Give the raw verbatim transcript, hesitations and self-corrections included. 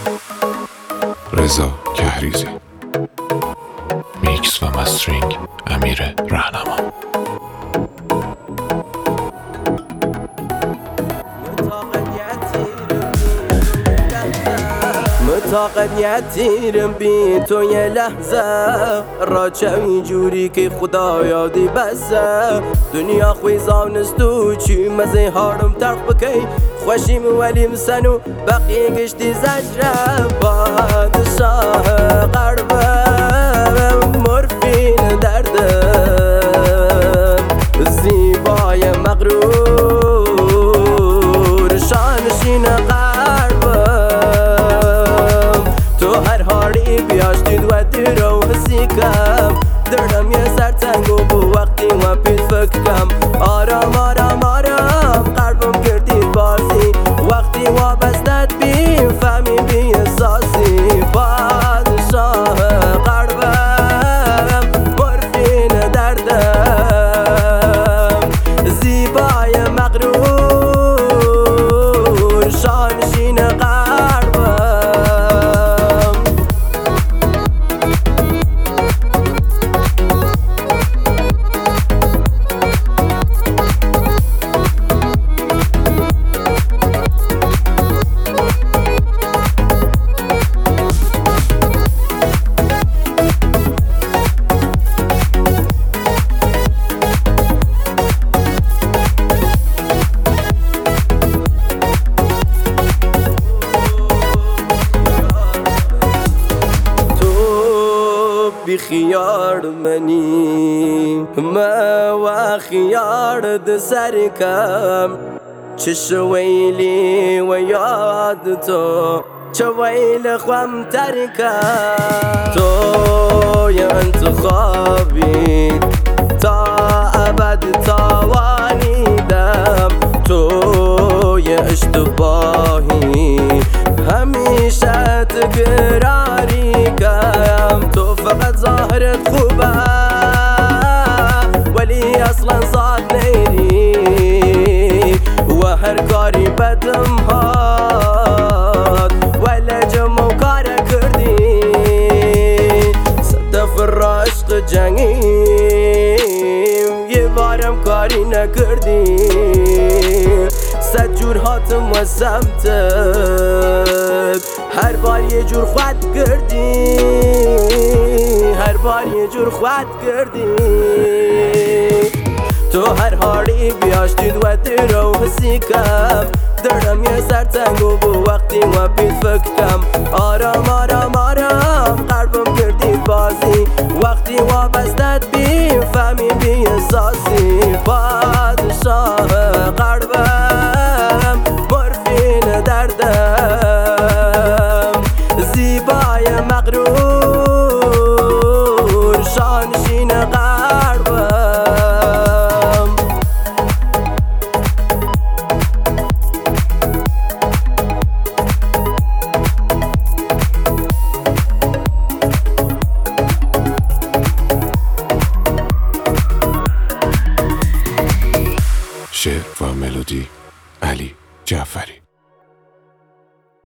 رضا کهریزی. میکس و مسترینگ امیر رهنما. طاقت یتیرم بی تو یه لحظه را چه جوری که خدا یادی بسه دنیا خوی زانستو چی مزه هارم ترق بکی خوشیم ولیم سنو بقیه گشتی زجره بادشاه قربم مرفین دردم زیبای مغرور شانشین رو حسی کم دردم یه سر تنگو بو وقتی و پید فکرم آرام آرام آرام قلبم کردید بازی وقتی و بستت بی فهمی بی احساسی بادشاه قلبم مرفین دردم زیبای مغرور شانشین خیار منی ما و خیار د سر کم چش ویلی و یاد تو چه ویل خوام ترکم تو یا انتخابی تا ابد تاوانیدم تو یا اشتباهی همیشه تکراری کم تو فقط ظاهرت خوبه ولی اصلا صاد نیری و هر کاری بدم هاد ولی جمع کار کردی صدف را عشق جنگیم یه بارم کاری نکردی صد جور هاتم و سمتت هر بار یه جور خود کردی هر بار یه جور خود کردی تو هر حالی بیاشتید و درو حسی کم دردم یه سر تنگو بو وقتی و پید فکرم آرام آرام آرام قلبم کردید بازی وقتی و بستت بی فهمی بی احساسی بادشاه قلبم مرفین دردم زیبای مغرور شانشین قلبم شعر و ملودی